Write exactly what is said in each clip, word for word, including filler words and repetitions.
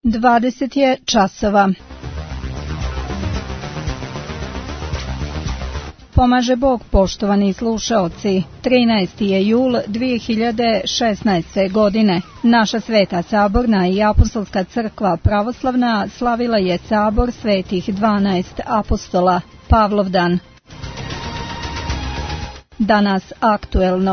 dvadeset je časova. Pomaže Bog, poštovani slušaoci. trinaesti je jul dve hiljade šesnaeste. godine. Naša Sveta Saborna i Apostolska crkva pravoslavna slavila je sabor svetih dvanaest apostola, Pavlovdan. Danas aktuelno.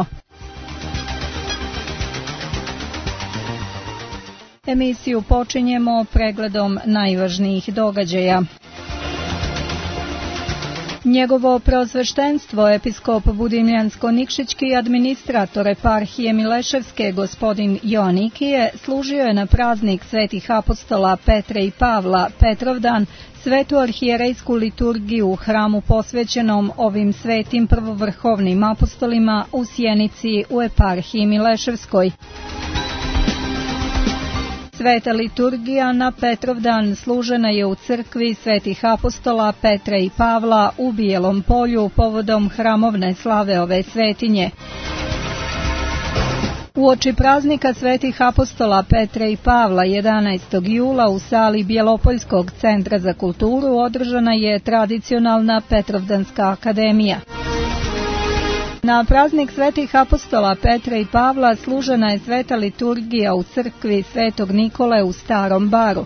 Emisiju počinjemo pregledom najvažnijih događaja. Njegovo preosveštenstvo, episkop Budimljansko-Nikšićki administrator eparhije Mileševske, gospodin Joanikije, služio je na praznik svetih apostola Petra i Pavla, Petrovdan, svetu arhijerejsku liturgiju u hramu posvećenom ovim svetim prvovrhovnim apostolima u Sjenici u eparhiji Mileševskoj. Sveta liturgija na Petrovdan služena je u crkvi svetih apostola Petra i Pavla u Bijelom polju povodom hramovne slave ove svetinje. Uoči praznika svetih apostola Petra i Pavla jedanaestog jula u sali Bjelopoljskog centra za kulturu održana je tradicionalna Petrovdanska akademija. Na praznik svetih apostola Petra i Pavla služena je sveta liturgija u crkvi Svetog Nikole u Starom Baru.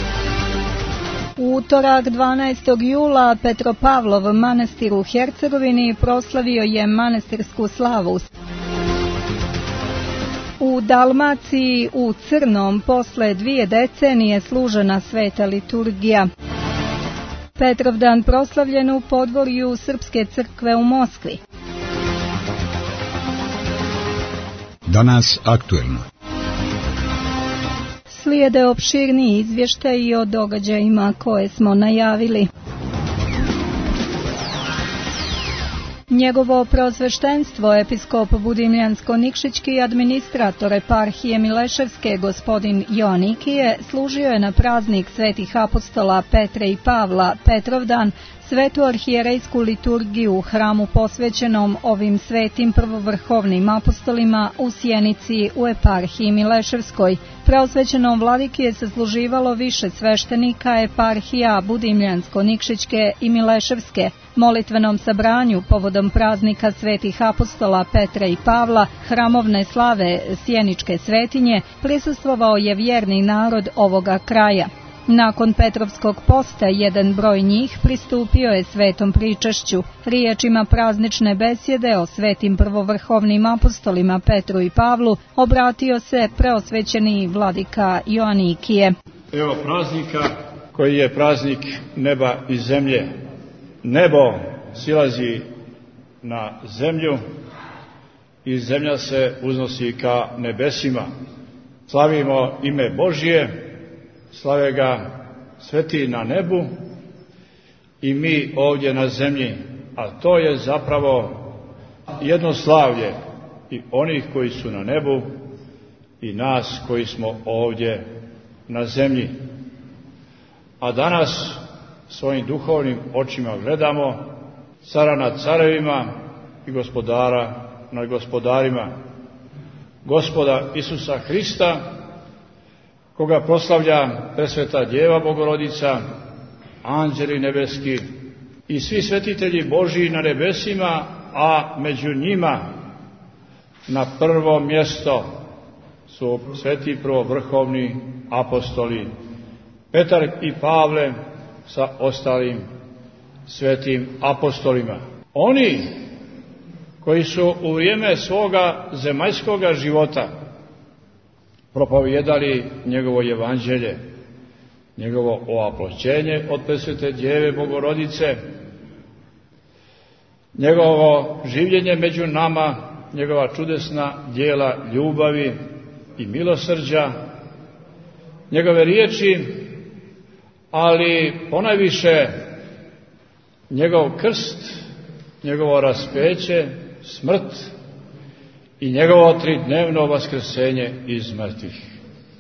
U utorak dvanaestog jula Petropavlov manastir u Hercegovini proslavio je manastirsku slavu. U Dalmaciji u Crnom posle dvije decenije služena sveta liturgija. Petrovdan proslavljen u podvorju Srpske crkve u Moskvi. Danas aktuelno. Slijede opširniji izvještaji o događajima koje smo najavili. Njegovo preosveštenstvo, episkop Budimljansko-Nikšićki administrator eparhije Mileševske, gospodin Joanikije, služio je na praznik svetih apostola Petra i Pavla, Petrovdan, svetu arhijerejsku liturgiju u hramu posvećenom ovim svetim prvovrhovnim apostolima u Sjenici u eparhiji Mileševskoj. Preosvećenom vladiki je sasluživalo više sveštenika eparhija Budimljansko-Nikšićke i Mileševske. Molitvenom sabranju povodom praznika svetih apostola Petra i Pavla, hramovne slave Sjeničke svetinje, prisustvovao je vjerni narod ovoga kraja. Nakon Petrovskog posta, jedan broj njih pristupio je svetom pričašću. Riječima praznične besjede o svetim prvovrhovnim apostolima Petru i Pavlu obratio se preosvećeni vladika Joanikije. Evo praznika koji je praznik neba i zemlje. Nebo silazi na zemlju i zemlja se uznosi ka nebesima. Slavimo ime Božje, slave ga sveti na nebu i mi ovdje na zemlji, a to je zapravo jedno slavlje i onih koji su na nebu i nas koji smo ovdje na zemlji. A danas svojim duhovnim očima gledamo cara nad carevima i gospodara nad gospodarima, Gospoda Isusa Hrista, koga proslavlja presveta Djeva Bogorodica, anđeli nebeski i svi svetitelji Božji na nebesima, a među njima na prvo mjesto su sveti prvovrhovni apostoli Petar i Pavle sa ostalim svetim apostolima. Oni koji su u vrijeme svoga zemaljskoga života propovijedali njegovo evanđelje, njegovo oaploćenje od presvete Djeve Bogorodice, njegovo življenje među nama, njegova čudesna djela ljubavi i milosrđa, njegove riječi, ali ponajviše njegov krst, njegovo raspeće, smrt i njegovo tridnevno vaskrsenje iz mrtvih.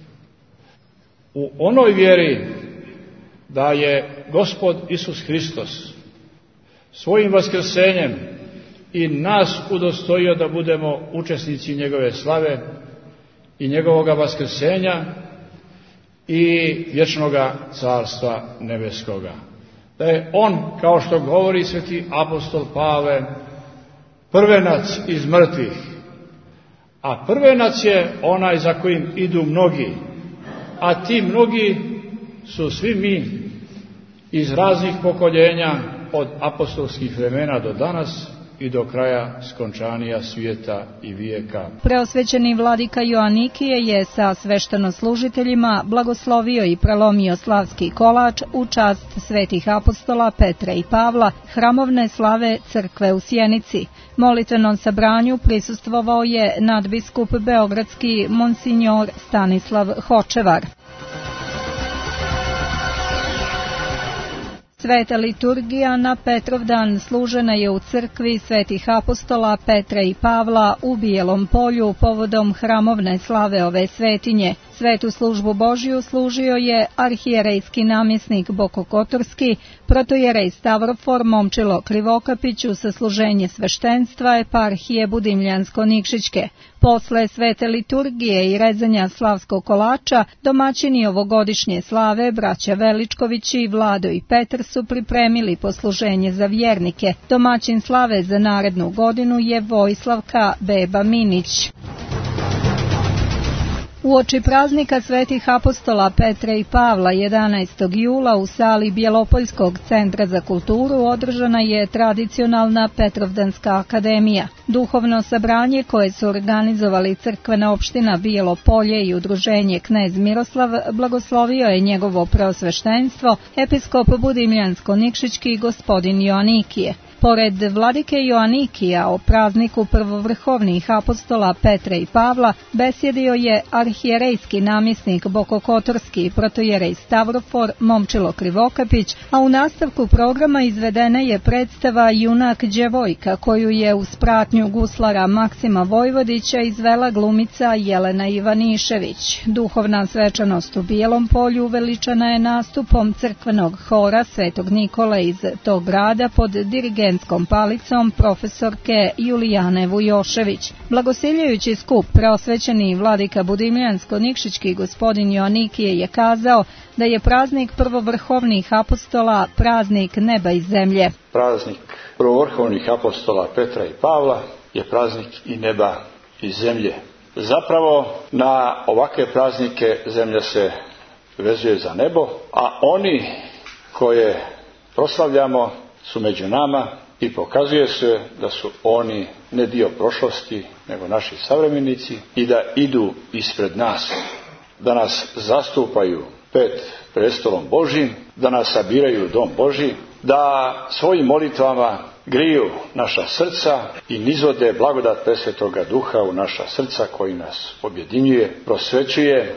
U onoj vjeri da je Gospod Isus Hristos svojim vaskrsenjem i nas udostojio da budemo učesnici njegove slave i njegovoga vaskrsenja i vječnoga carstva nebeskoga. Da je on, kao što govori sveti apostol Pavle, prvenac iz mrtvih, a prvenac je onaj za kojim idu mnogi, a ti mnogi su svi mi iz raznih pokoljenja od apostolskih vremena do danas i do kraja skončanja svijeta i vijeka. Preosvećeni vladika Joanikije je sa sveštenoslужiteljima blagoslovio i prelomio slavski kolač u čast svetih apostola Petra i Pavla, hramovne slave crkve u Sjenici. Molitvenom sabranju prisustvovao je nadbiskup beogradski monsinjor Stanislav Hočevar. Sveta liturgija na Petrovdan služena je u crkvi svetih apostola Petra i Pavla u Bijelom polju povodom hramovne slave ove svetinje. Svetu službu Božju služio je arhijerejski namjesnik Bokokotorski, protojerej Stavrofor Momčilo Krivokapić sa služenje sveštenstva eparhije Budimljansko-Nikšićke. Posle svete liturgije i rezanja slavskog kolača, domaćini ovogodišnje slave, braća Veličković i Vlado i Petar su pripremili posluženje za vjernike. Domaćin slave za narednu godinu je Vojslavka Beba Minić. Uoči praznika svetih apostola Petra i Pavla jedanaestog jula u sali Bjelopoljskog centra za kulturu održana je tradicionalna Petrovdanska akademija. Duhovno sabranje koje su organizovali crkvena opština Bijelo Polje i udruženje Knez Miroslav blagoslovio je njegovo preosveštenstvo episkop Budimljansko-Nikšićki gospodin Joanikije. Pored vladike Joanikija o prazniku prvovrhovnih apostola Petra i Pavla besjedio je arhijerejski namjesnik Bokokotorski, protojerej Stavrofor Momčilo Krivokapić, a u nastavku programa izvedena je predstava Junak djevojka koju je uz pratnju guslara Maksima Vojvodića izvela glumica Jelena Ivanišević. Duhovna svečanost u Bijelom Polju uveličana je nastupom crkvenog hora Svetog Nikole iz tog grada pod dirigentom palicom profesorke Julijane Vujošević. Blagosiljujući skup, preosvećeni vladika Budimljansko-Nikšićki gospodin Joanikije je kazao da je praznik prvovrhovnih apostola praznik neba i zemlje. Praznik prvovrhovnih apostola Petra i Pavla je praznik i neba i zemlje. Zapravo na ovakve praznike zemlja se vezuje za nebo, a oni koje proslavljamo su među nama i pokazuje se da su oni ne dio prošlosti, nego naši savremenici i da idu ispred nas, da nas zastupaju pred prestolom Božjim, da nas sabiraju u dom Božji, da svojim molitvama griju naša srca i nizvode blagodat presvetoga duha u naša srca koji nas objedinjuje, prosvećuje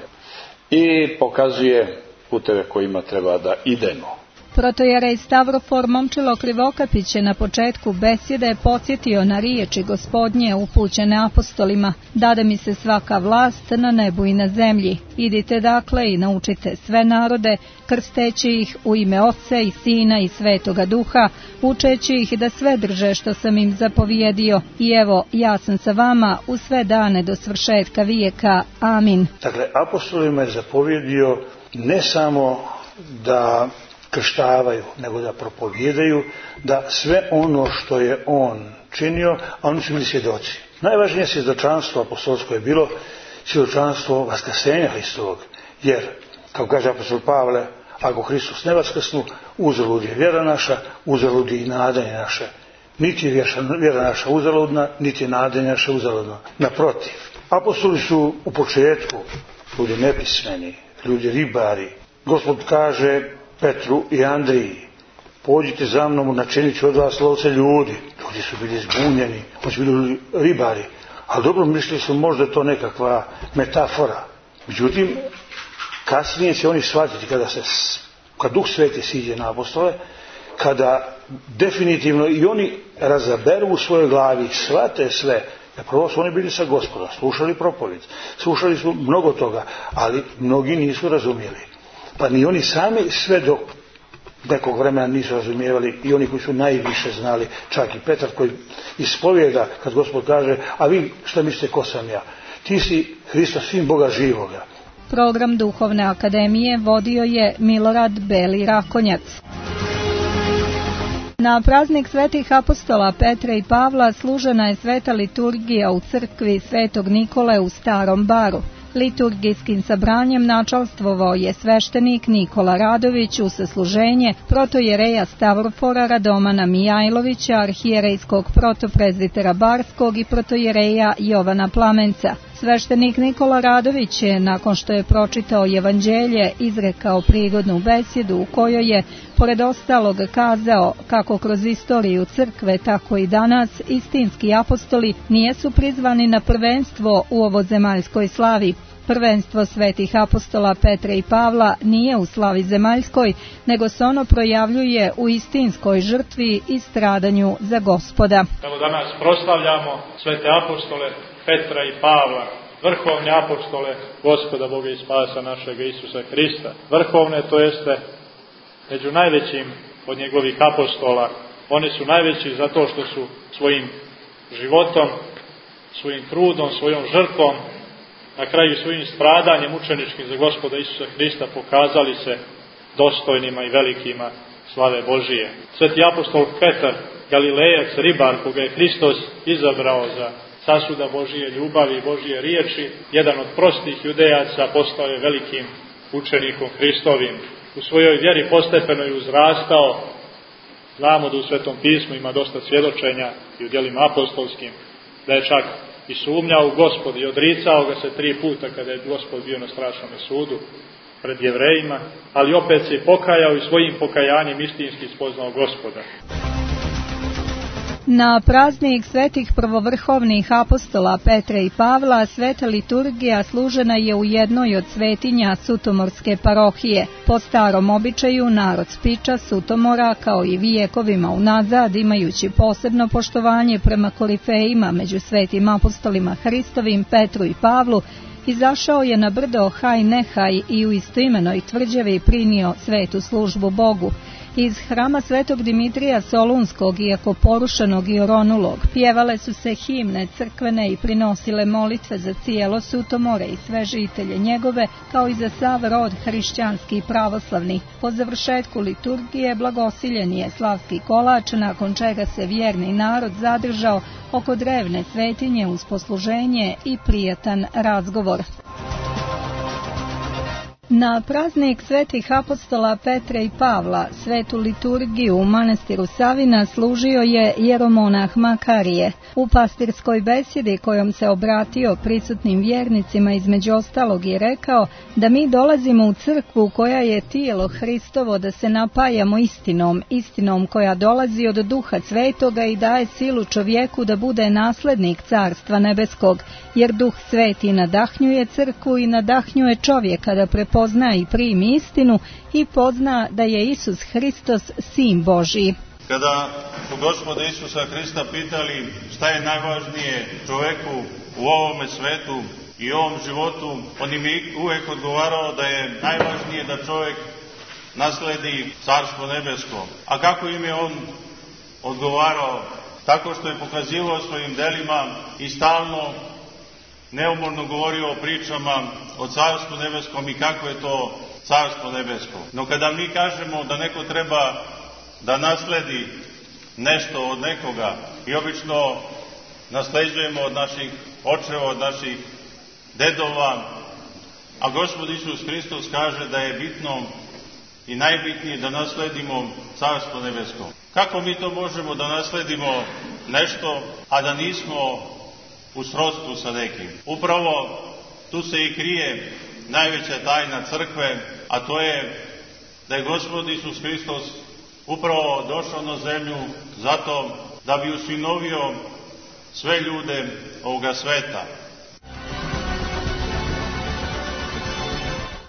i pokazuje puteve kojima treba da idemo. Protojerej Stavrofor Momčilo Krivokapić je na početku besjede podsjetio na riječi Gospodnje upućene apostolima: "Dade mi se svaka vlast na nebu i na zemlji. Idite dakle i naučite sve narode, krsteći ih u ime Otca i Sina i Svetoga Duha, učeći ih da sve drže što sam im zapovjedio. I evo, ja sam sa vama u sve dane do svršetka vijeka. Amin." Dakle, apostolima je zapovjedio ne samo da krštavaju, nego da propovjedaju, da sve ono što je on činio, a oni su bili svjedoci. Najvažnije svjedočanstvo apostolsko je bilo svjedočanstvo vaskrsenja Hristovog, jer, kao kaže apostol Pavle, ako Hristos ne vaskrsnu, uzalud je vjera naša, uzalud je i nadanje naše. Niti je vjera naša uzaludna, niti je nadanje naše uzaludno. Naprotiv, apostoli su u početku ljudi nepismeni, ljudi ribari. Gospod kaže Petru i Andriji: "Pođite za mnom, načinit ću od vas lovce ljudi." Ljudi su bili zbunjeni, oni su bili ribari, ali dobro mislili su možda to nekakva metafora. Međutim, kasnije će oni shvatiti kada se, kad Duh Sveti siđe na apostole, kada definitivno i oni razaberu u svojoj glavi, shvate sve. Ja, prvo su oni bili sa Gospodom, slušali propovijed, slušali su mnogo toga, ali mnogi nisu razumjeli. Pa ni oni sami sve do nekog vremena nisu razumijevali, i oni koji su najviše znali, čak i Petar koji ispovijeda kad Gospod kaže: "A vi šta mislite ko sam ja? Ti si Hristos, sin Boga živoga." program Duhovne akademije vodio je Milorad Beli Rakonjac. Na praznik svetih apostola Petra i Pavla služena je sveta liturgija u crkvi Svetog Nikole u Starom Baru. Liturgijskim sabranjem načalstvovao je sveštenik Nikola Radović uz sasluženje protojereja Stavrofora Radomana Mijajlovića, arhijerejskog protoprezbitera Barskog i protojereja Jovana Plamenca. Sveštenik Nikola Radović je, nakon što je pročitao evanđelje, izrekao prigodnu besjedu u kojoj je, pored ostalog, kazao kako kroz istoriju crkve, tako i danas, istinski apostoli nijesu prizvani na prvenstvo u ovozemaljskoj slavi. Prvenstvo svetih apostola Petra i Pavla nije u slavi zemaljskoj, nego se ono projavljuje u istinskoj žrtvi i stradanju za Gospoda. Evo danas proslavljamo svete apostole Petra i Pavla, vrhovne apostole Gospoda Boga i spasa našega Isusa Hrista. Vrhovne, to jeste među najvećim od njegovih apostola. Oni su najveći zato što su svojim životom, svojim trudom, svojom žrtvom, na kraju svojim stradanjem učeničkim za Gospoda Isusa Hrista pokazali se dostojnima i velikima slave Božije. Sveti apostol Petar, Galilejac, ribar, koga je Hristos izabrao za sasuda Božije ljubavi i Božije riječi, jedan od prostih judejaca, postao je velikim učenikom Hristovim. U svojoj vjeri postepeno je uzrastao. Znamo da u Svetom pismu ima dosta svjedočenja i u djelima apostolskim, da je čak i sumnjao u Gospoda i odricao ga se tri puta kada je Gospod bio na strašnom sudu pred Jevrejima, ali opet se pokajao i svojim pokajanjem istinski spoznao Gospoda. Na praznik svetih prvovrhovnih apostola Petra i Pavla sveta liturgija služena je u jednoj od svetinja Sutomorske parohije. Po starom običaju narod Spiča, Sutomora, kao i vijekovima unazad, imajući posebno poštovanje prema korifejima među svetim apostolima Hristovim Petru i Pavlu, izašao je na brdo Haj Nehaj i u istoimenoj tvrđavi prinio svetu službu Bogu. Iz hrama Svetog Dimitrija Solunskog, iako porušenog i oronulog, pjevale su se himne crkvene i prinosile molitve za cijelo Sutomore i sve žitelje njegove, kao i za sav rod hrišćanski i pravoslavni. Po završetku liturgije blagosiljen je slavski kolač, nakon čega se vjerni narod zadržao oko drevne svetinje uz posluženje i prijatan razgovor. Na praznik svetih apostola Petra i Pavla svetu liturgiju u manastiru Savina služio je jeromonah Makarije. U pastirskoj besjedi kojom se obratio prisutnim vjernicima između ostalog je rekao da mi dolazimo u crkvu koja je tijelo Hristovo, da se napajamo istinom, istinom koja dolazi od Duha Svetoga i daje silu čovjeku da bude naslednik Carstva nebeskog, jer Duh Sveti nadahnjuje crkvu i nadahnjuje čovjeka da prepozna i primi istinu i pozna da je Isus Hristos Sin Božiji. Kada su Gospoda Isusa Hrista pitali šta je najvažnije čovjeku u ovome svetu i ovom životu, on im je uvijek odgovarao da je najvažnije da čovjek nasledi Carstvo nebesko. A kako im je on odgovarao? Tako što je pokazivao svojim delima i stalno neumorno govorio o pričama o Carstvu nebeskom i kako je to Carstvo nebesko. No kada mi kažemo da neko treba da nasledi nešto od nekoga i obično nasleđujemo od naših očeva, od naših dedova, a Gospod Isus Hristos kaže da je bitno i najbitnije da nasledimo Carstvo nebesko. Kako mi to možemo da nasledimo nešto, a da nismo u srodstvu sa nekim? Upravo tu se i krije najveća tajna crkve, a to je da je Gospod Isus Hristos upravo došao na zemlju zato da bi usinovio sve ljude ovoga sveta.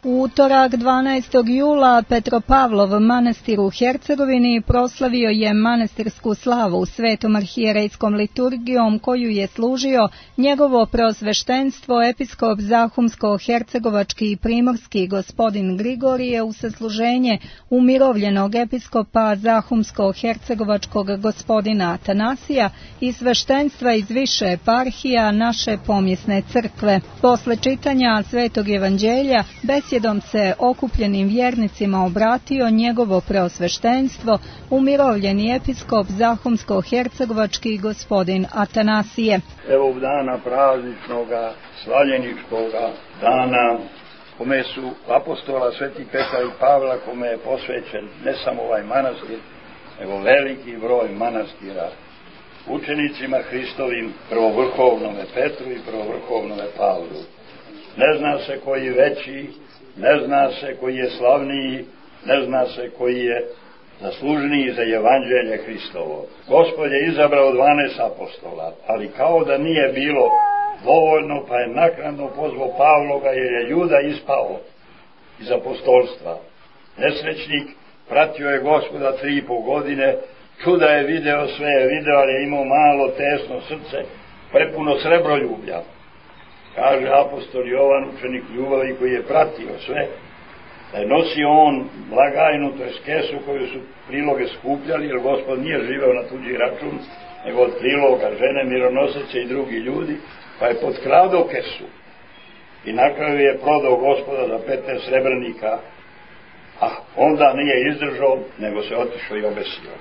U utorak dvanaestog jula Petropavlov manastir u Hercegovini proslavio je manastirsku slavu svetom arhijerejskom liturgijom koju je služio njegovo preosveštenstvo episkop Zahumsko-hercegovački i primorski gospodin Grigorije u sasluženje umirovljenog episkopa Zahumsko-hercegovačkog gospodina Atanasija i sveštenstva iz više eparhija naše pomjesne crkve. Posle čitanja Svetog evanđelja besjedom se okupljenim vjernicima obratio njegovo preosveštenstvo, umirovljeni episkop Zahumsko-hercegovački gospodin Atanasije. Evo u dana prazničnoga, svaljeničkoga dana, kome su apostola Sveti Petra i Pavla, kome je posvećen ne samo ovaj manastir, nego veliki broj manastira, učenicima Hristovim, prvovrhovnome Petru i prvovrhovnome Pavlu. Ne zna se koji veći, ne zna se koji je slavniji, ne zna se koji je zaslužniji za evanđelje Hristovo. Gospod je izabrao dvanaest apostola, ali kao da nije bilo dovoljno, pa je naknadno pozvao Pavloga, jer je Juda ispao iz apostolstva. Nesrećnik, pratio je Gospoda tri i pol godine, čuda je video, sve je video, ali je imao malo tesno srce, prepuno srebroljublja. Kaže apostol Jovan, učenik ljubavi, koji je pratio sve, da je nosio on blagajnu, to je kesu koju su priloge skupljali, jer Gospod nije živeo na tuđi račun, nego od priloga žene, mironoseće i drugi ljudi, pa je potkrado kesu. I na kraju je prodao Gospoda za petnaest srebrnika, a onda nije izdržao, nego se otišao i obesio.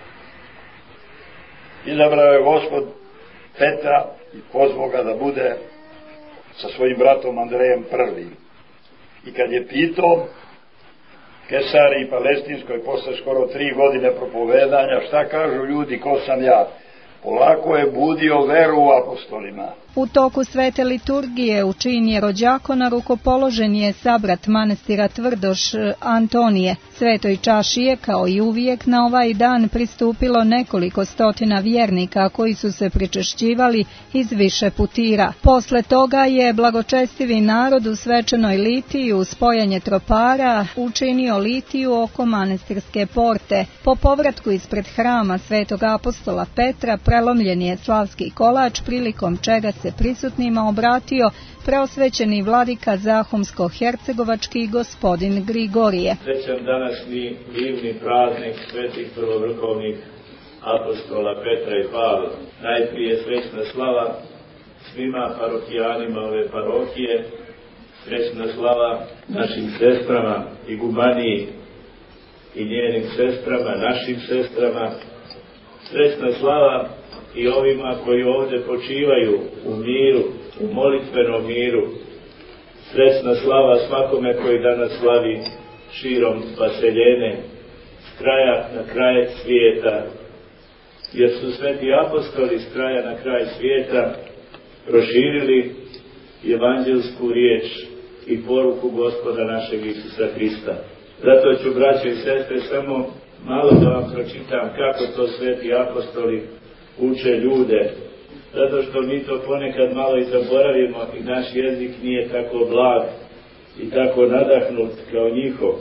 Izabrao je Gospod Petra i pozvao ga da bude sa svojim bratom Andrejem prvi. I kad je pitao Kesari i Palestinskoj posle skoro tri godine propovedanja, šta kažu ljudi, ko sam ja? Polako je budio veru u apostolima. U toku svete liturgije u čin je rođakona rukopoložen je sabrat manastira Tvrdoš Antonije. Svetoj čaši je kao i uvijek na ovaj dan pristupilo nekoliko stotina vjernika koji su se pričešćivali iz više putira. Posle toga je blagočestivi narod u svečanoj litiji uz spojanje tropara učinio litiju oko manastirske porte. Po povratku ispred hrama svetog apostola Petra prelomljen je slavski kolač, prilikom čega se prisutnima obratio preosvećeni vladika Zahumsko-hercegovački gospodin Grigorije. Srećan današnji divni praznik svetih prvovrhovnih apostola Petra i Pavla. Najprije srećna slava svima parohijanima ove parohije, srećna slava našim sestrama i Gumaniji i njenim sestrama, našim sestrama, srećna slava i ovima koji ovdje počivaju u miru, u molitvenom miru. Srećna slava svakome koji danas slavi širom vaseljene, s kraja na kraj svijeta, jer su sveti apostoli s kraja na kraj svijeta proširili evanđelsku riječ i poruku Gospoda našeg Isusa Hrista. Zato ću, braćo i sestre, samo malo da vam pročitam kako to sveti apostoli uče ljude, zato što mi to ponekad malo i zaboravimo i naš jezik nije tako blag i tako nadahnut kao njihov.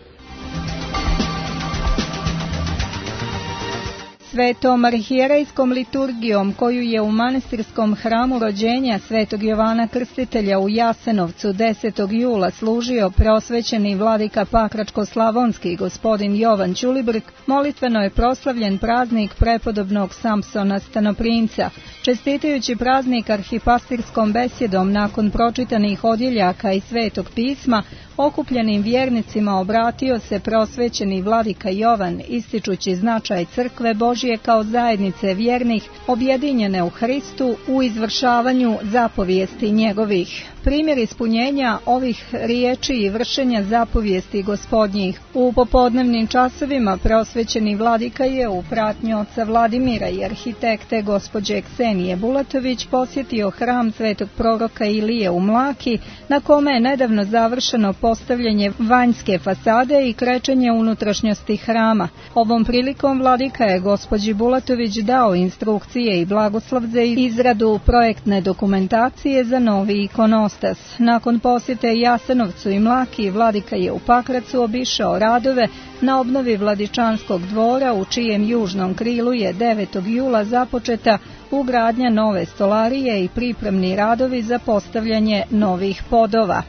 Svetom arhijerejskom liturgijom koju je u manastirskom hramu rođenja svetog Jovana Krstitelja u Jasenovcu desetog jula služio preosvećeni vladika Pakračko-slavonski gospodin Jovan Ćulibrk, molitveno je proslavljen praznik prepodobnog Samsona Stanoprimca. Čestitajući praznik arhipastirskom besjedom nakon pročitanih odjeljaka i svetog pisma, okupljenim vjernicima obratio se preosvećeni vladika Jovan, ističući značaj crkve Božje kao zajednice vjernih, objedinjene u Hristu u izvršavanju zapovijesti njegovih. Primjer ispunjenja ovih riječi i vršenja zapovijesti gospodnjih. U popodnevnim časovima preosvećeni vladika je u pratnji oca Vladimira i arhitekte gospođe Ksenije Bulatović posjetio hram svetog proroka Ilije u Mlaki, na kome je nedavno završeno postavljanje vanjske fasade i krečenje unutrašnjosti hrama. Ovom prilikom vladika je gospođi Bulatović dao instrukcije i blagoslov za izradu projektne dokumentacije za novi ikonostas. ikonostas. Nakon posjete Jasenovcu i Mlaki, vladika je u Pakracu obišao radove na obnovi Vladičanskog dvora, u čijem južnom krilu je devetog jula započeta ugradnja nove stolarije i pripremni radovi za postavljanje novih podova.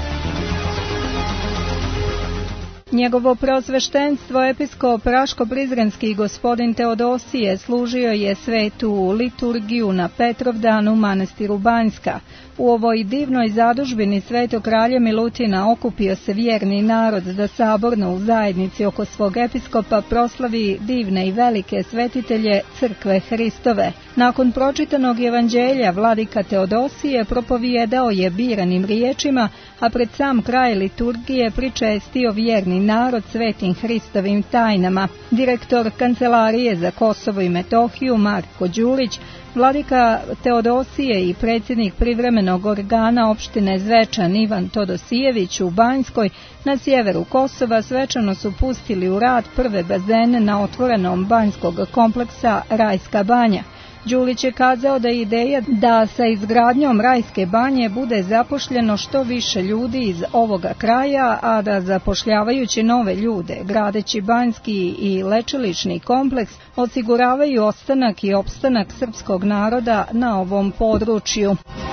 Njegovo preosveštenstvo episkop Raško-Prizrenski gospodin Teodosije služio je svetu liturgiju na Petrovdan u manastiru Banjska. U ovoj divnoj zadužbini svetog kralja Milutina okupio se vjerni narod da saborno u zajednici oko svog episkopa proslavi divne i velike svetitelje crkve Hristove. Nakon pročitanog evanđelja vladika Teodosije propovijedao je biranim riječima, a pred sam kraj liturgije pričestio vjerni narod svetim Hristovim tajnama. Direktor Kancelarije za Kosovo i Metohiju Marko Đulić, vladika Teodosije i predsjednik privremenog organa opštine Zvečan Ivan Todosijević u Banjskoj na sjeveru Kosova svečano su pustili u rad prve bazene na otvorenom banjskog kompleksa Rajska banja. Đulić je kazao da je ideja da sa izgradnjom Rajske banje bude zapošljeno što više ljudi iz ovoga kraja, a da zapošljavajući nove ljude, gradeći banjski i lečilišni kompleks, osiguravaju ostanak i opstanak srpskog naroda na ovom području.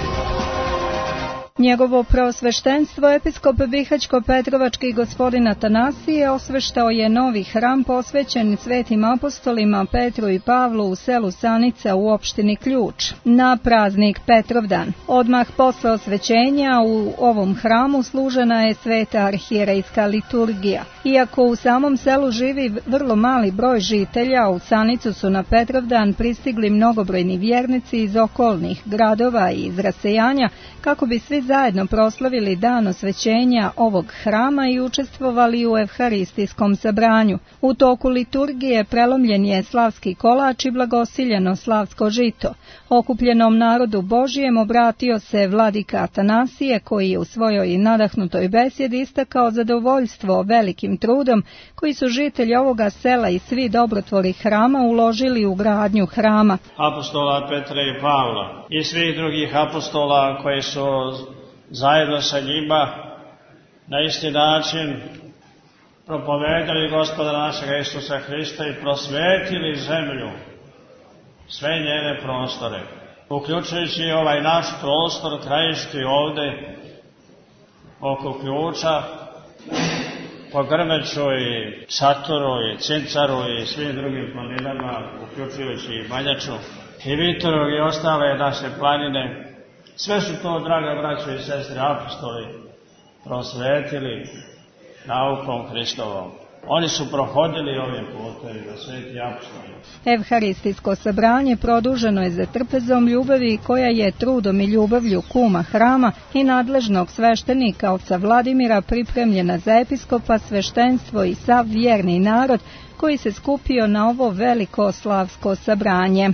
Njegovo preosveštenstvo episkop Bihaćko-Petrovački gospodin Atanasije osveštao je novi hram posvećen svetim apostolima Petru i Pavlu u selu Sanica u opštini Ključ na praznik Petrovdan. Odmah posle osvećenja u ovom hramu služena je sveta arhijerejska liturgija. Iako u samom selu živi vrlo mali broj žitelja, u Sanicu su na Petrovdan pristigli mnogobrojni vjernici iz okolnih gradova i iz rasejanja kako bi svi zajedno proslavili dan osvećenja ovog hrama i učestvovali u evharistijskom sabranju. U toku liturgije prelomljen je slavski kolač i blagosiljeno slavsko žito. Okupljenom narodu Božijem obratio se vladika Atanasije, koji je u svojoj nadahnutoj besjedi istakao zadovoljstvo velikim trudom koji su žitelji ovoga sela i svi dobrotvori hrama uložili u gradnju hrama. Apostola Petra i Pavla i svih drugih apostola koji su zajedno sa njima na isti način propovedali Gospoda našega Isusa Hrista i prosvetili zemlju, sve njene prostore, uključujući ovaj naš prostor krajiški ovde oko Ključa, po Grmeću i Satoru i Cincaru i svim drugim planinama, uključujući i Banjaču i Vitorog i ostale naše planine. Sve su to, draga braćo i sestre, apostoli prosvetili naukom Hristovom. Oni su prohodili ovim putevima, sveti apostoli. Evharistijsko sabranje produženo je za trpezom ljubavi koja je trudom i ljubavlju kuma hrama i nadležnog sveštenika oca Vladimira pripremljena za episkopa, sveštenstvo i sav vjerni narod koji se skupio na ovo veliko slavsko sabranje.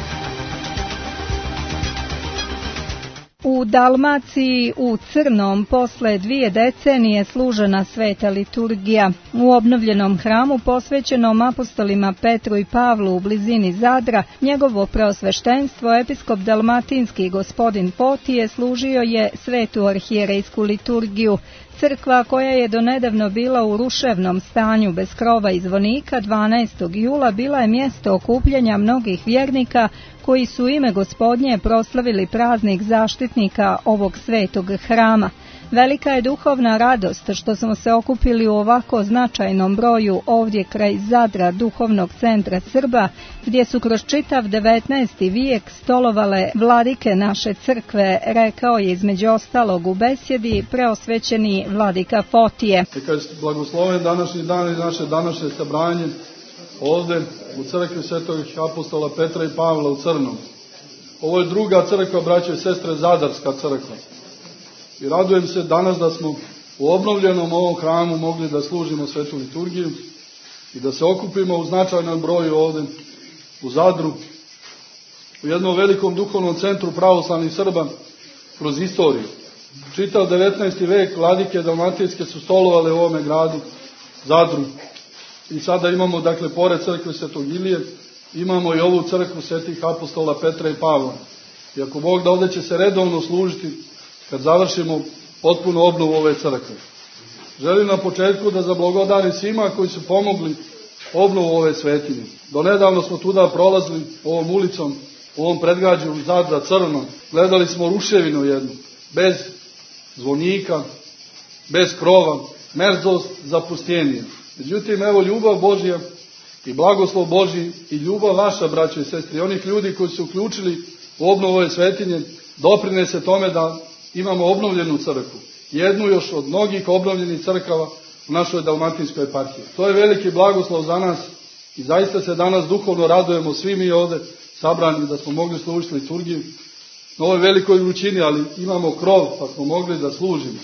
U Dalmaciji u Crnom posle dvije decenije služena sveta liturgija. U obnovljenom hramu posvećenom apostolima Petru i Pavlu u blizini Zadra, njegovo preosveštenstvo episkop dalmatinski gospodin Fotije služio je svetu arhijerejsku liturgiju. Crkva, koja je donedavno bila u ruševnom stanju bez krova i zvonika, dvanaestog jula bila je mjesto okupljanja mnogih vjernika koji su ime Gospodnje proslavili praznik zaštitnika ovog svetog hrama. Velika je duhovna radost što smo se okupili u ovako značajnom broju ovdje kraj Zadra, duhovnog centra Srba, gdje su kroz čitav devetnaesti vijek stolovale vladike naše crkve, rekao je između ostalog u besjedi preosvećeni vladika Fotije. Kad blagosloven današnji dan i naše današnje sabranje ovdje u crkvi svetih apostola Petra i Pavla u Crnom. Ovo je druga crkva, braće i sestre, Zadarska crkva. I radujem se danas da smo u obnovljenom ovom hramu mogli da služimo svetu liturgiju i da se okupimo u značajnom broju ovdje u Zadru, u jednom velikom duhovnom centru pravoslavnih Srba kroz istoriju. Čitav devetnaesti vek vladike dalmatinske su stolovale u ovome gradu, Zadru. I sada imamo, dakle, pored crkve Svetog Ilije, imamo i ovu crkvu svetih apostola Petra i Pavla. I ako Bog da, ovdje će se redovno služiti kad završimo potpunu obnovu ove crkve. Želim na početku da zablagodarim svima koji su pomogli obnovu ove svetinje. Do nedavno smo tuda prolazili ovom ulicom, u ovom predgrađu Zadra crno. Gledali smo ruševinu jednu, bez zvonika, bez krova, merzost, zapustjenje. Međutim, evo ljubav Božja i blagoslov Božji i ljubav vaša, braćo i sestri, onih ljudi koji su uključili u obnovu ove svetinje, doprinese tome da imamo obnovljenu crkvu. Jednu još od mnogih obnovljenih crkava u našoj dalmatinskoj eparhiji. To je veliki blagoslov za nas i zaista se danas duhovno radujemo svi mi ovde sabrani da smo mogli služiti liturgiju na ovoj velikoj vrućini, ali imamo krov pa smo mogli da služimo.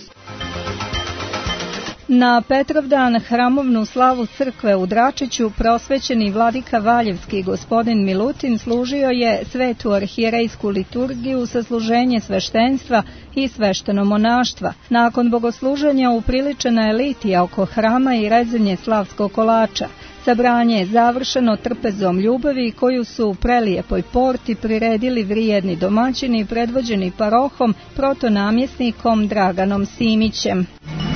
Na Petrovdan hramovnu slavu crkve u Dračiću prosvećeni vladika Valjevski gospodin Milutin služio je svetu arhijerejsku liturgiju, sasluženje sveštenstva i svešteno monaštva. Nakon bogosluženja upriličena je litija oko hrama i rezanje slavskog kolača. Sabranje je završeno trpezom ljubavi koju su u prelijepoj porti priredili vrijedni domaćini predvođeni parohom protonamjesnikom Draganom Simićem.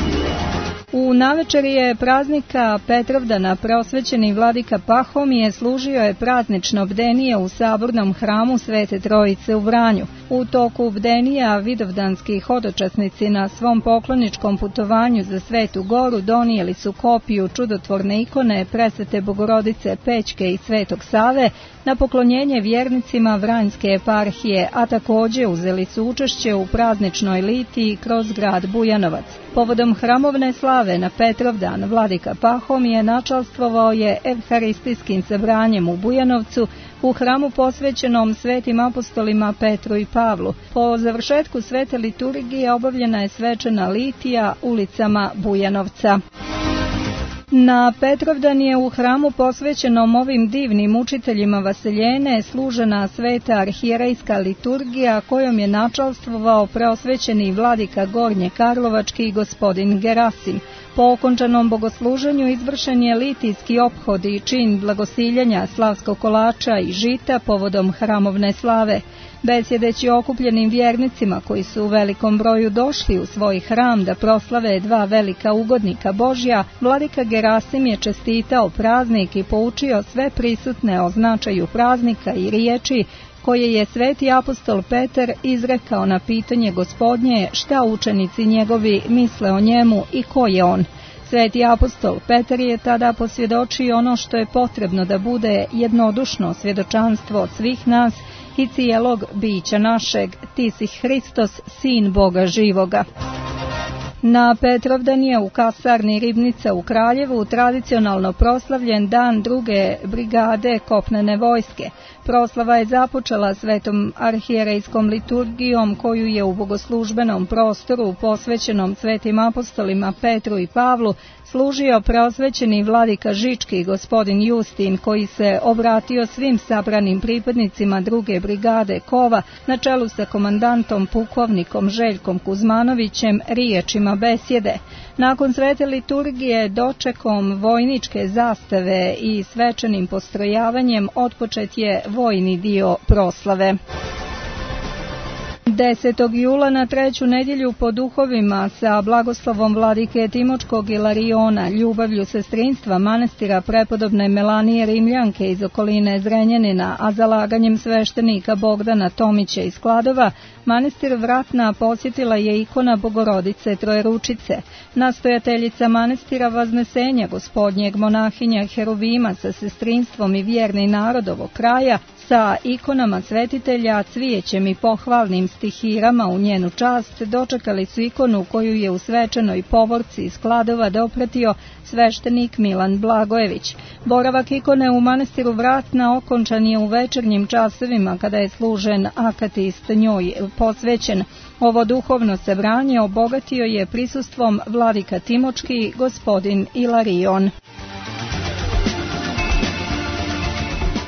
U navečerije praznika Petrovdana prosvećeni vladika Pahomije služio je praznično bdenije u sabornom hramu Svete Trojice u Vranju. U toku bdenija vidovdanski hodočasnici na svom pokloničkom putovanju za Svetu Goru donijeli su kopiju čudotvorne ikone Presvete Bogorodice Pećke i Svetog Save na poklonjenje vjernicima Vranjske eparhije, a također uzeli su učešće u prazničnoj litiji kroz grad Bujanovac. Povodom hramovne slave na Petrovdan vladika Pahomije načalstvovao je evharistijskim sabranjem u Bujanovcu u hramu posvećenom svetim apostolima Petru i Pavlu. Po završetku svete liturgije obavljena je svečana litija ulicama Bujanovca. Na Petrovdan je u hramu posvećenom ovim divnim učiteljima Vaseljene služena sveta arhijerejska liturgija kojom je načalstvovao preosvećeni vladika Gornje Karlovački gospodin Gerasim. Po okončanom bogosluženju izvršen je litijski ophod i čin blagosiljanja slavskog kolača i žita povodom hramovne slave. Besjedeći okupljenim vjernicima koji su u velikom broju došli u svoj hram da proslave dva velika ugodnika Božja, vladika Gerasim je čestitao praznik i poučio sve prisutne o značaju praznika i riječi koje je sveti apostol Petar izrekao na pitanje Gospodnje šta učenici njegovi misle o njemu i ko je on. Sveti apostol Petar je tada posvjedočio ono što je potrebno da bude jednodušno svjedočanstvo od svih nas i cijelog bića našeg, ti si Hristos, sin Boga živoga. Na Petrovdan je u kasarni Ribnica u Kraljevu tradicionalno proslavljen dan druge brigade kopnene vojske. Proslava je započela svetom arhijerejskom liturgijom koju je u bogoslužbenom prostoru posvećenom svetim apostolima Petru i Pavlu služio preosvećeni vladika Žički gospodin Justin koji se obratio svim sabranim pripadnicima druge brigade Kova na čelu sa komandantom pukovnikom Željkom Kuzmanovićem riječima besjede. Nakon svete liturgije dočekom vojničke zastave i svečanim postrojavanjem otpočet je vojni dio proslave. desetog jula na treću nedjelju po duhovima sa blagoslovom vladike Timočkog Ilariona, ljubavlju sestrinstva manastira prepodobne Melanije Rimljanke iz okoline Zrenjanina, a zalaganjem sveštenika Bogdana Tomića iz Kladova, manastir Vratna posjetila je ikona Bogorodice Trojeručice. Nastojateljica manastira Vaznesenja Gospodnjeg monahinja Heruvima sa sestrinstvom i vjerni narod ovog kraja sa ikonama svetitelja, cvijećem i pohvalnim stihirama u njenu čast dočekali su ikonu koju je u svečanoj povorci iz Kladova dopratio sveštenik Milan Blagojević. Boravak ikone u manastiru Vratna okončan je u večernjim časovima kada je služen akatist njoj posvećen. Ovo duhovno sabranje obogatio je prisustvom vladika Timočki gospodin Ilarion.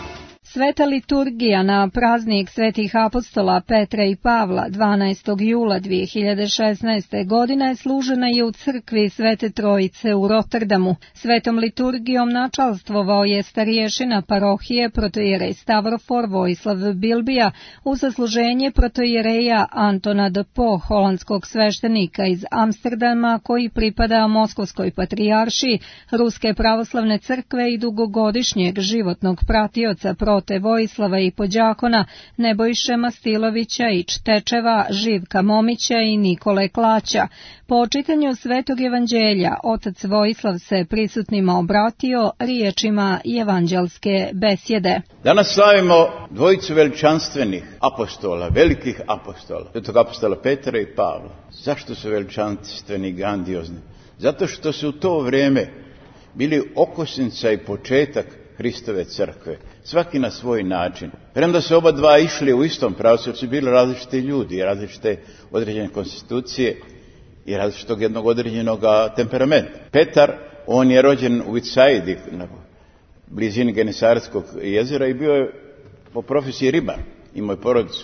Sveta liturgija na praznik svetih apostola Petra i Pavla dvanaestog jula dvije hiljade šesnaeste. godine služena je u crkvi Svete Trojice u Rotterdamu. Svetom liturgijom načalstvovao je starješina parohije protojerej Stavrofor Vojislav Bilbija u sasluženje protojereja Antona de Po, holandskog sveštenika iz Amsterdama koji pripada Moskovskoj patrijaršiji Ruske pravoslavne crkve i dugogodišnjeg životnog pratioca prote Vojislava i podjakona Nebojše Mastilovića i Čtečeva, Živka Momića i Nikole Klaća. Po čitanju Svetog evanđelja, otac Vojislav se prisutnima obratio riječima evanđelske besjede. Danas slavimo dvojicu veličanstvenih apostola, velikih apostola, svetog apostola Petra i Pavla. Zašto su veličanstveni i grandiozni? Zato što su u to vrijeme bili okosnica i početak Hristove crkve, svaki na svoj način. Premda su oba dva išli u istom pravcu, su bili različiti ljudi, različite određene konstitucije i različitog jednog određenog temperamenta. Petar, on je rođen u Vicajdi, na blizini Genesarskog jezera i bio je po profesiji ribar, imao je porodicu.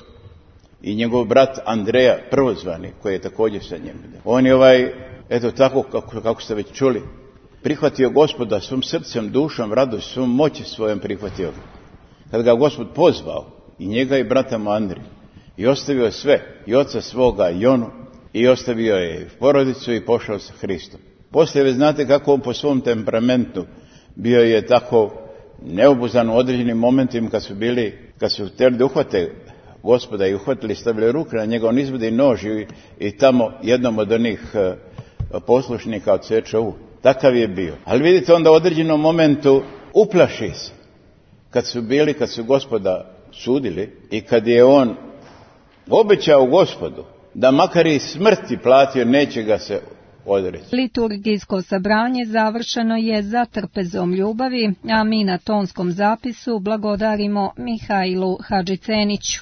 I njegov brat Andreja, prvozvani, koji je također sa njim. On je ovaj, eto tako kako, kako ste već čuli, prihvatio Gospoda svom srcem, dušom, radošću, svom moći svojom prihvatio ga. Kad ga Gospod pozvao, i njega i brata mu Andriju, i ostavio sve, i oca svoga, i onu, i ostavio je porodicu i pošao sa Hristom. Poslije vi znate kako on po svom temperamentu bio je tako neobuzan u određenim momentima kad su bili, kad su htjeli da uhvate Gospoda i uhvatili, stavili ruke na njega, on izvodi nož i, i tamo jednom od onih uh, poslušnika odseče u. Takav je bio. Ali vidite, onda u određenom momentu uplaši se. Kad su bili, kad su Gospoda sudili i kad je on obećao Gospodu da makar i smrti platio, neće ga se odreći. Liturgijsko sabranje završeno je za trpezom ljubavi, a mi na tonskom zapisu blagodarimo Mihajlu Hadžiceniću.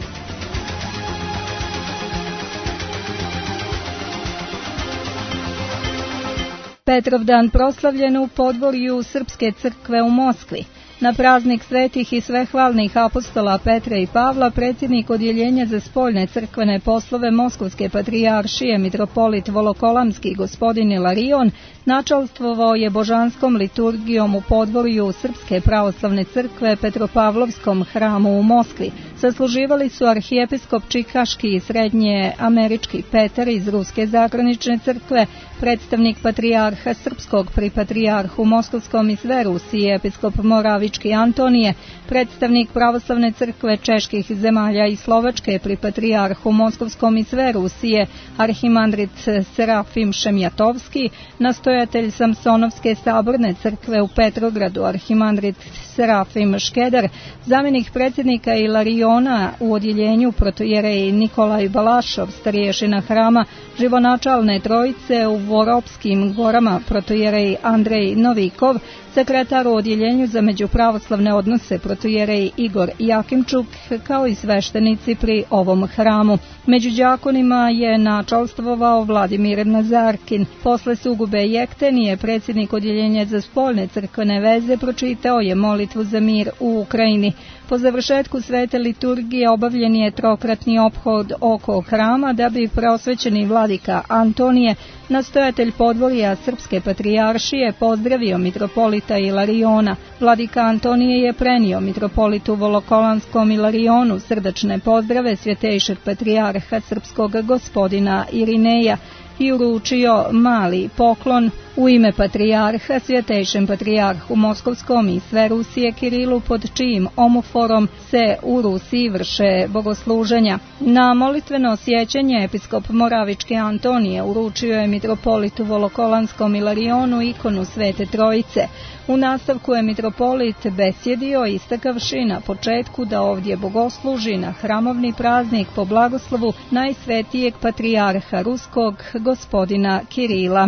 Petrovdan proslavljen u podvorju Srpske crkve u Moskvi. Na praznik svetih i svehvalnih apostola Petra i Pavla, predsjednik Odjeljenja za spoljne crkvene poslove Moskovske patrijaršije mitropolit Volokolamski gospodin Ilarion načalstvovao je božanskom liturgijom u podvorju Srpske pravoslavne crkve Petropavlovskom hramu u Moskvi. Sasluživali su arhijepiskop Čikaški i srednje američki Petar iz Ruske zagranične crkve, predstavnik patrijarha Srpskog pri patrijarhu Moskovskom i sve Rusije, episkop Moravički Antonije, predstavnik pravoslavne crkve čeških zemalja i Slovačke pri patrijarhu Moskovskom i sve Rusije, arhimandrit Serafim Šemjatovski, nastojatelj Samsonovske saborne crkve u Petrogradu, arhimandrit Serafim Škeder, zamjenik predsjednika Ilariona u odjeljenju protojerej Nikolaj Balašov, starješina hrama Živonačalne trojice u Voropskim gorama, protojerej Andrej Novikov, sekretar u odjeljenju za međupravoslavne odnose protojerej Igor Jakimčuk, kao i sveštenici pri ovom hramu. Među đakonima je načalstvovao Vladimir Nazarkin. Posle sugube Jektenije, predsjednik odjeljenja za spoljne crkvene veze, pročitao je molitvu za mir u Ukrajini. Po završetku svete liturgije obavljen je trokratni ophod oko hrama da bi preosvećeni vladika Antonije, nastojatelj podvorja Srpske patrijaršije, pozdravio mitropolita Ilariona. Vladika Antonije je prenio mitropolitu Volokolanskom Ilarionu srdačne pozdrave svjetejšeg patrijarha srpskog gospodina Irineja i uručio mali poklon u ime patrijarha svjetejšem patrijarhu Moskovskom i sve Rusije Kirilu, pod čijim omoforom se u Rusiji vrše bogosluženja. Na molitveno sjećanje episkop Moravički Antonije uručio je mitropolitu Volokolanskom Ilarionu ikonu Svete Trojice. U nastavku je mitropolit besjedio, istakavši na početku da ovdje bogosluži na hramovni praznik po blagoslovu najsvetijeg patrijarha ruskog gospodina Kirila.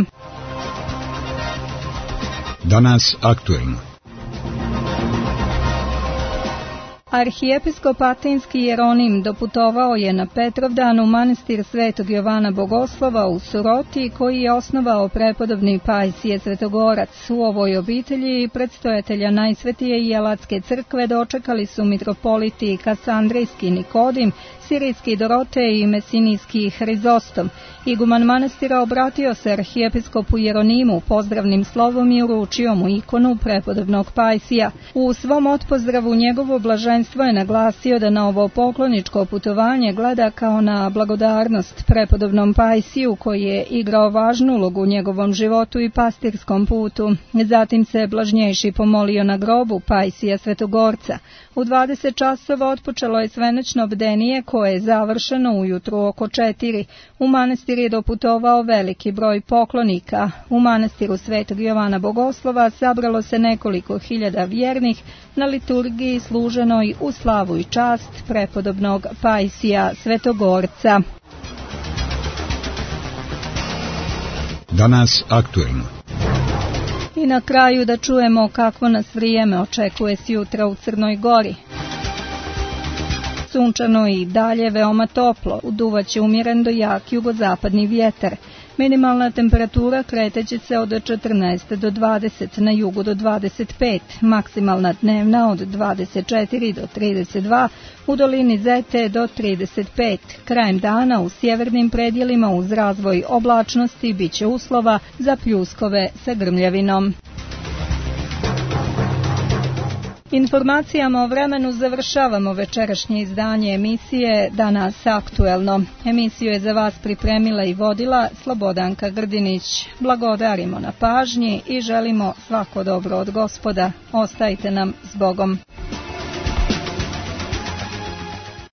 Danas aktuelno. Arhijepiskop Atinski Jeronim doputovao je na Petrovdan u manastir Svetog Jovana Bogoslova u Suroti, koji je osnovao prepodobni Pajsije Svetogorac. U ovoj obitelji predstojatelja Najsvetije Jelatske crkve dočekali su mitropoliti Kasandrijski Nikodim, Sirijski Dorotej i Mesinijski Hrizostom. Iguman manastira obratio se arhijepiskopu Jeronimu pozdravnim slovom i uručio mu ikonu prepodobnog Pajsija. U svom otpozdravu njegovo blaženstvo je naglasio da na ovo pokloničko putovanje gleda kao na blagodarnost prepodobnom Pajsiju, koji je igrao važnu ulogu u njegovom životu i pastirskom putu. Zatim se blažnjejši pomolio na grobu Pajsija Svetogorca. U dvadeset časova otpočelo je svenečno bdenije, koje je završeno ujutru oko četiri. U manastir je doputovao veliki broj poklonika. U manastiru Svetog Jovana Bogoslova sabralo se nekoliko hiljada vjernih na liturgiji služenoj u slavu i čast prepodobnog Pajsija Svetogorca. Danas aktuelno. I na kraju da čujemo kakvo nas vrijeme očekuje sjutra u Crnoj Gori. Sunčano i dalje veoma toplo, uduvaće umjeren do jak jugozapadni vjetar. Minimalna temperatura kreteće se od četrnaest do dvadeset, na jugu do dvadeset pet, maksimalna dnevna od dvadeset četiri do trideset dva, u dolini Zete do trideset pet. Krajem dana u sjevernim predjelima uz razvoj oblačnosti biće uslova za pljuskove sa grmljavinom. Informacijama o vremenu završavamo večerašnje izdanje emisije Danas aktuelno. Emisiju je za vas pripremila i vodila Slobodanka Grdinić. Blagodarimo na pažnji i želimo svako dobro od Gospoda. Ostajte nam s Bogom.